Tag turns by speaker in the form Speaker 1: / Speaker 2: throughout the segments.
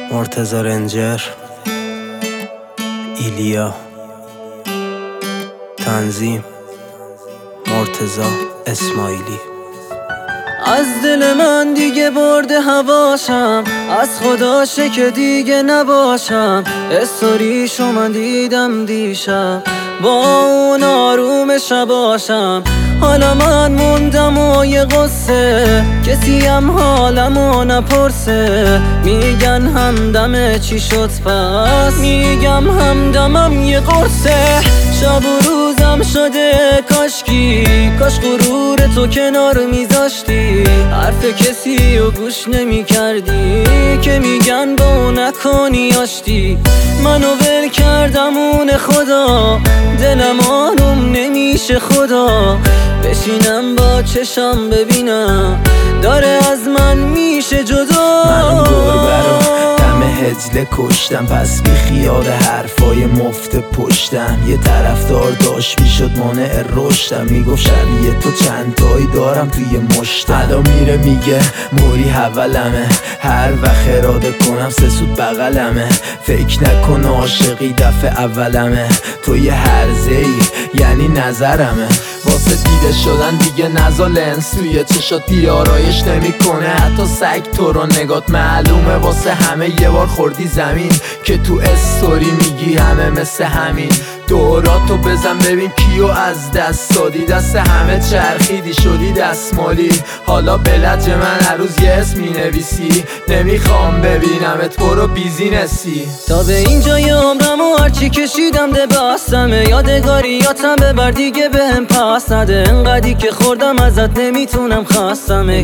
Speaker 1: مرتضی رنجر، ایلیا، تنظیم مرتضی اسماعیلی.
Speaker 2: از دل من دیگه برده هواشم، از خداشه که دیگه نباشم. استوریشو من دیدم دیشب، با اون آروم شباشم. حالا من موندم و یه قصه، کسی هم حالمو نپرسه. میگن همدم چی شد پس، میگم همدمم یه قرصه. شب و روزم شده کاش غرور تو کنار میذاشتی. حرف کسی رو گوش نمی کردی که میگن با اون نکنی آشتی. منو ول کردم اون خدا، دلم آروم نمیشه خدا. بشینم با چشم ببینم داره از من میشه جدا.
Speaker 3: من گربه رو دم هجله کشتم، پس بی خیال حرفای مفت پشتم. یه طرفدار داشت میشد مانع رشدم، میگفت شبیه تو چند تایی دارم توی مشتم. حالا میره میگه موری حولمه، هر وقت اراده کنم سه سود بغلمه. فکر نکن عاشقی دفعه اولمه، تو یه هرزه‌ای یعنی نظرمه. واسه دیده شدن دیگه نزا لنس توی چشات بیارایش نمی کنه. حتی سگ تو رو نگات معلومه، واسه همه یه بار خوردی زمین که تو استوری میگی همه مثل همین. دوراتو بزن ببین کیو از دست دادی، دست همه چرخیدی شدی دستمالی. حالا بلج من هر روز یه اسم مینویسی، نمیخوام ببینمت برو بیزینسی.
Speaker 2: تا به اینجای عمرم و هرچی کشیدم ده بستمه. یادگاریاتم ببر دیگه بهم پس نده، انقدی که خوردم ازت نمیتونم خستمه.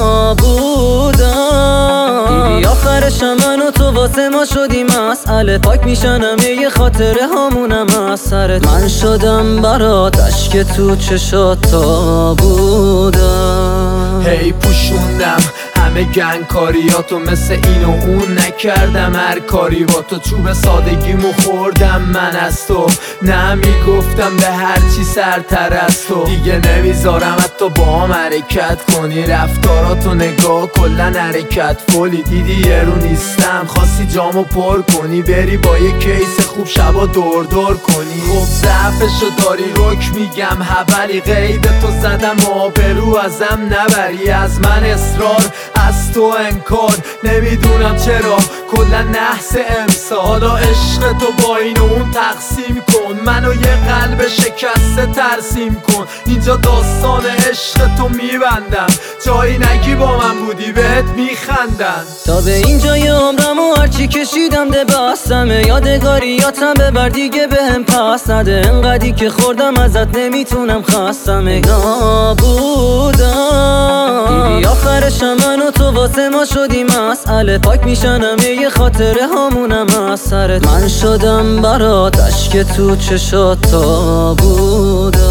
Speaker 2: نبودم دیدی آخرشم من و تو واسه ما شدی مسئله. پاک میشنم یه خاطره هامونم از سرت. من شدم برات اشک تو چشات تا بودم.
Speaker 3: هی پوشوندم همه گنگکاریاتو، مثل این و اون نکردم هر کاری با تو. چوب سادگیمو خوردم من از تو، نه میگفتم به هر چی سرتر از تو. دیگه نمیذارم حتی با هم حرکت کنی، رفتاراتو نگاه کلن حرکت فولی. دیدی یه رو نیستم خواستی جامو پر کنی، بری با یه کیس خوب شبا دور کنی. خب ضعفشو داری رک میگم حبلی، قید تو زدم آبرو ازم نبری. از من اصرار از تو انکار، نمیدونم چرا کلا نحس امسال. عشق تو با این و اون تقسیم کن، منو یه قلب شکسته ترسیم کن. اینجا داستان عشق تو میبندم، جایی نگی با من بودی بهت میخندن.
Speaker 2: تا به اینجای عمرم و هرچی کشیدم ده بستمه. یادگاریاتم ببر دیگه بهم پس نده، انقدی که خوردم ازت نمیتونم خستمه. نبودم دیدی آخرشم من و تو واسه ما شدی مسئله. پاک میشنم یه خاطره هامونم از سرت. من شدم برات اشک تو چشات تا بودم.